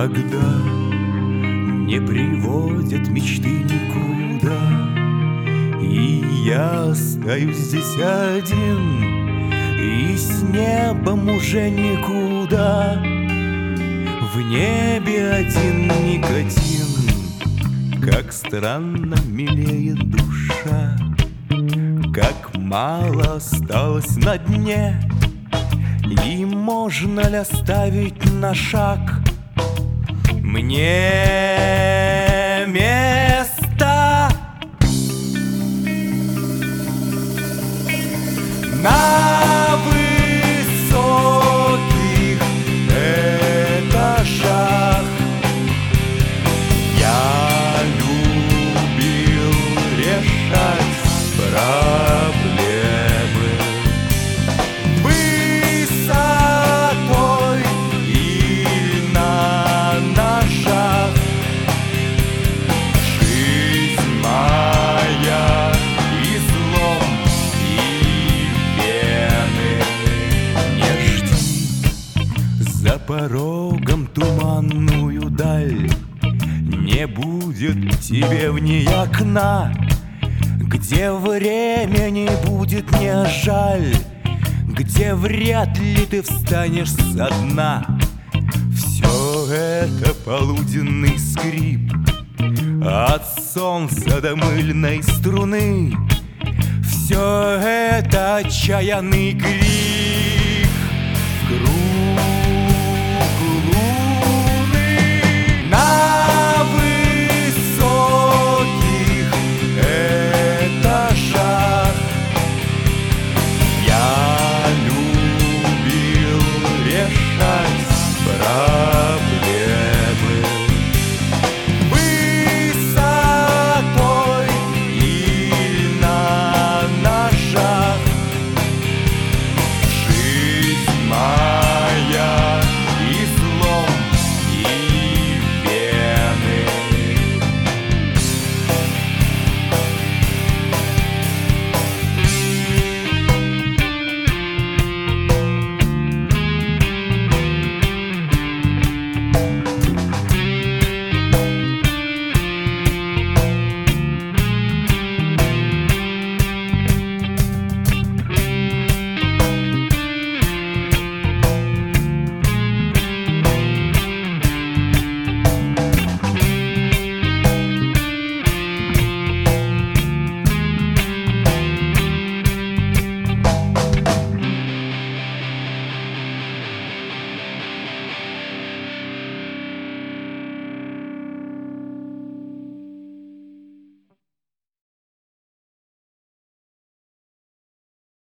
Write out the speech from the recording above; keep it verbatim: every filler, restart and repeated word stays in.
Когда не приводят мечты никуда, и я остаюсь здесь один, и с небом уже никуда. В небе один никотин, как странно милеет душа, как мало осталось на дне, и можно ли оставить на шаг мне места на высоких этажах? Я любил решать проблемы высотой и на ножах. Жизнь моя и злом, и вены. Не жди за порогом туманную даль, не будет тебе в ней окна, где времени будет не жаль, где вряд ли ты встанешь со дна. Все это полуденный скрип от солнца до мыльной струны, все это отчаянный крик.